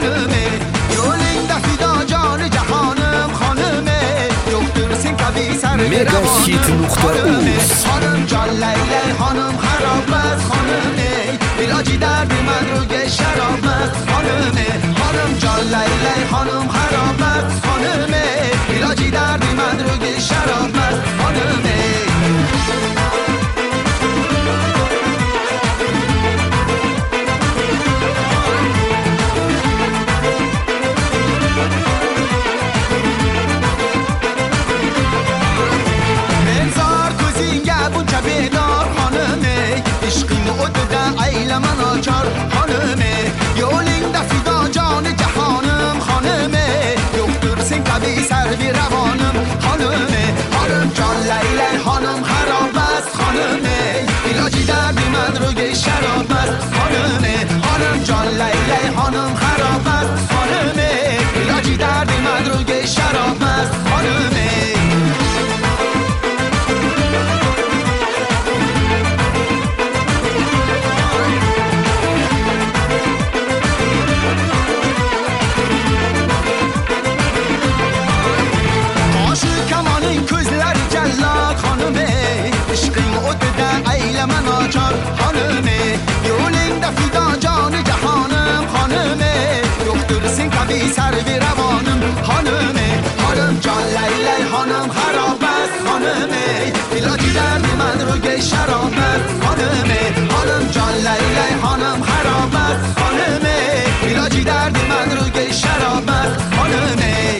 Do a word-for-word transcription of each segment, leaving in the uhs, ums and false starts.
خانمه یولنگ دفیدا جان جهانم خانمه دکتر سین کبی سر روانم خانمه خانم جان لیلی خانم خراب است خانمه علاجی درد من رو گه شراب است خانمه خانم جان لیلی خانم خراب است خانمه علاجی درد من رو گه شراب است خانمه بیدار خانمه عشقیم و ده ایل من آچار خانمه یولنگ دفیدا جان جهانم خانمه دکتر سین کبی سر بی روانم خانمه خانم جان لیلی خانم خراب است خانمه علاجی دردی من رو گه شراب است خانمه خانم جان لیلی خانم خراب است خانمه علاجی دردی من رو گه شراب است خانمه من آچار خانمه یولنگ دفیدا جان جهانم خانمه دکتر سین کبی سر بی روانم خانمه خانم جان لیلی خانم خراب است خانمه علاجی درد من رو گه شراب است خانمه خانم جان لیلی خانم خراب است خانمه علاجی درد من رو گه شراب است خانمه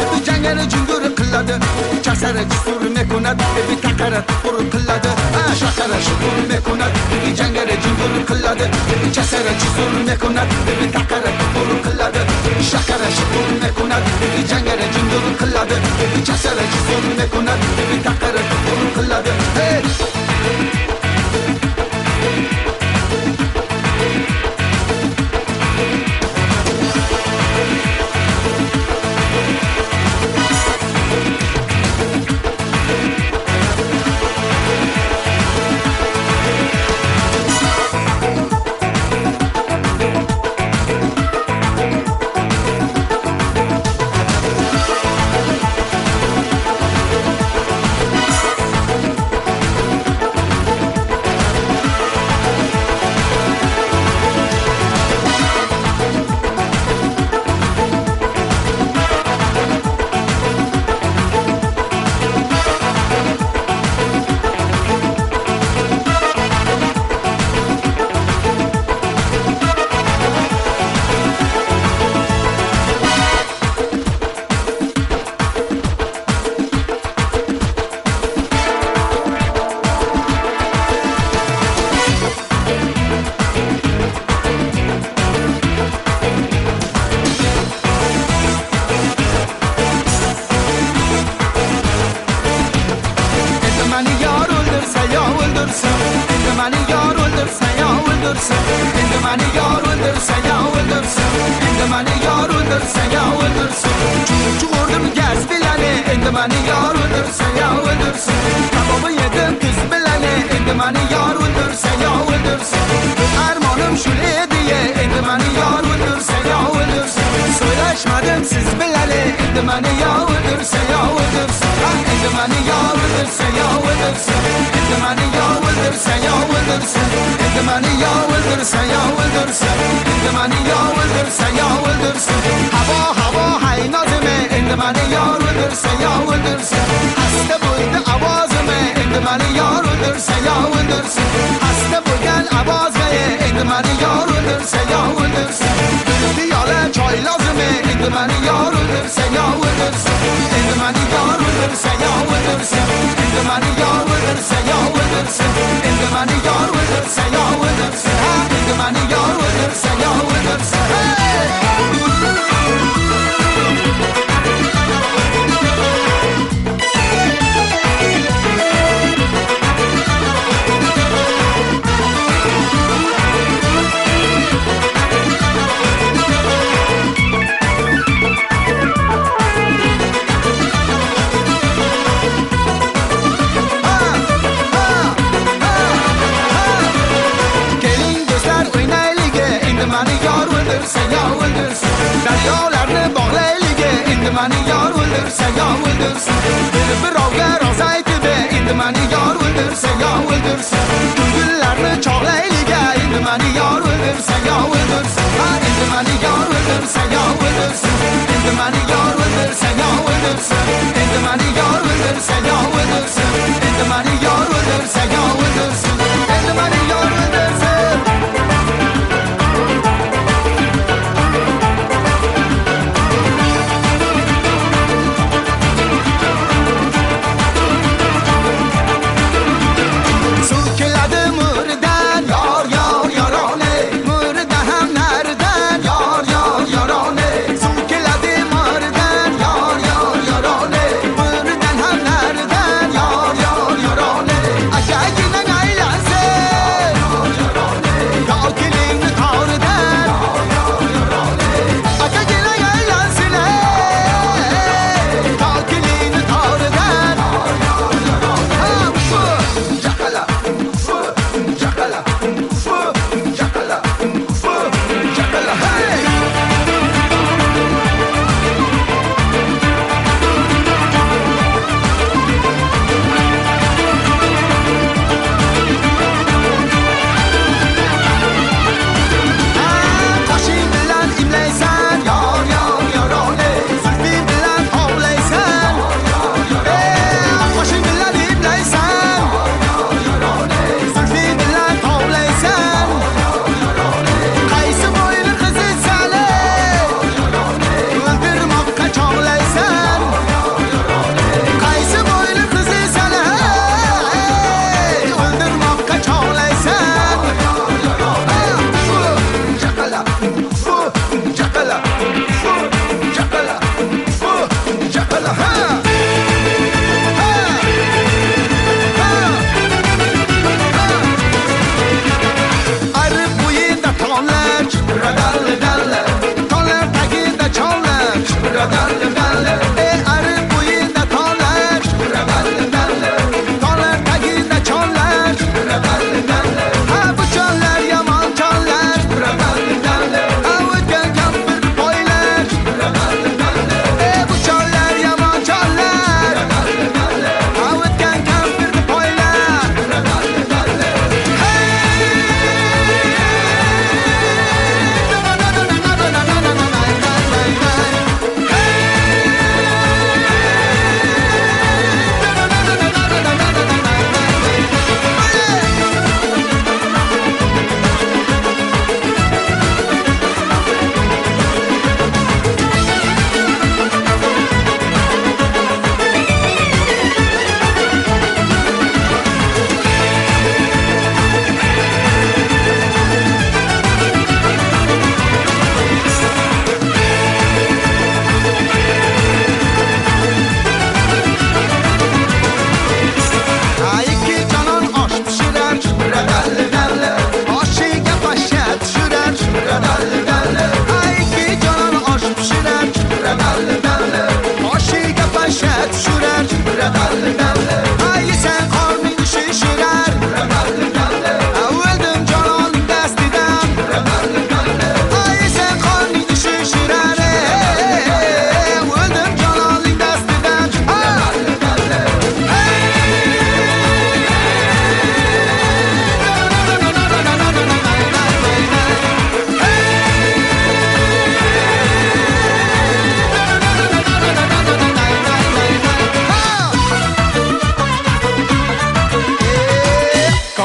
شکر جسور میکند بی تقرت پر کلاده qiladi, kasara zulm kunat, taqara pul qiladi, shakara shul kunat, jangara jindur qiladi, kasara zulm kunat, taqara pul qiladi. Hey!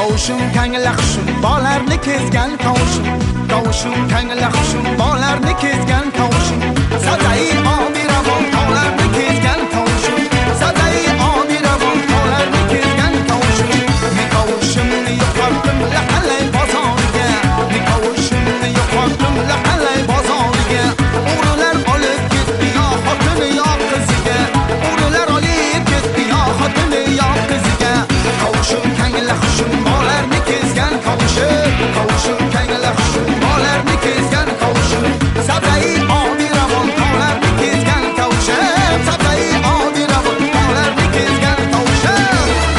Tovushim kanglaxshim bolarni kezgan tovushim Tovushim kanglaxshim bolarni kezgan tovushim Sadai obiravon tog'larni kezgan tovushim Sadai obiravon tog'larni kezgan tovushim Men tovushimni yo'qotdim laqalay bozoriga Men tovushimni yo'qotdim laqalay bozoriga O'g'rilar olib ketdi yo xotini yo qiziga O'g'rilar olib ketdi yo xotini yo qiziga Tovushim kanglaxshim bolarni kezgan tovushim Tovushim kanglaxshim bolarni kezgan tovushim Sadai obiravon tog'larni kezgan tovushim Sadai obiravon tog'larni kezgan tovushim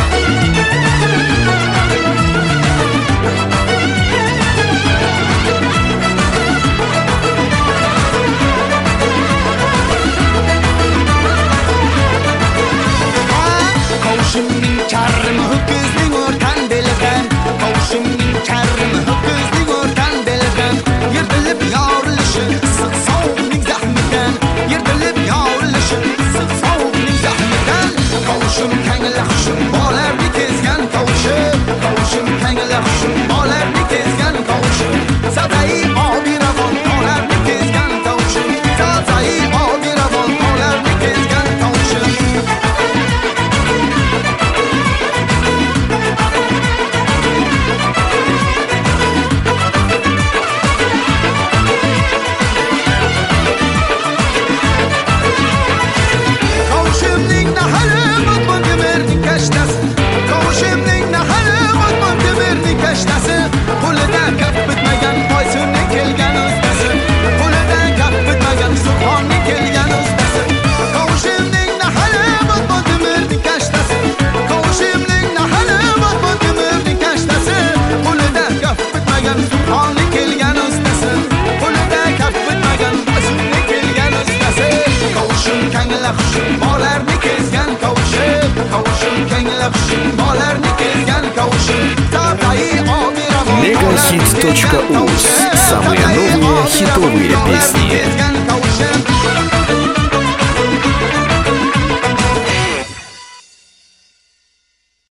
Tovushimning charmi ho'kizning o'rtan belidan Tovushimning charmi ho'kizning o'rtan belidan Yer bilib yorilishi issiq sovuqning zahmidan Yer bilib yorilishi issiq sovuqning zahmidan Tovushim kanglaxshim bolarni kezgan tovushim Tovushim kanglaxshim bolarni kezgan tovushim Sadai obiravon tog'larni kezgan tovushim Sadai obiravon tog'larni kezgan tovushim Tovushimning nahari mutmun temirning kashtasi Tovushimning nahari mutmun temirning kashtasi Qo'lida kaf bitmagan Toysunning kelgan ustasi Qo'lida kaf bitmagan Surxonning kelgan ustasi Tovushimning nahari mutmun temirning kashtasi Tovushimning nahari mutmun temirning kashtasi Qo'lida kaf bitmagan Surxonning kelgan ustasi Qo'lida kaf bitmagan Toysunning kelgan ustasi Tovushim kanglaxshim bolarni kezgan tovushim Tovushim kanglaxshim bolarni kezgan tovushim Sadai obiravon Мегахит точка уз. Самые новые хитовые песни.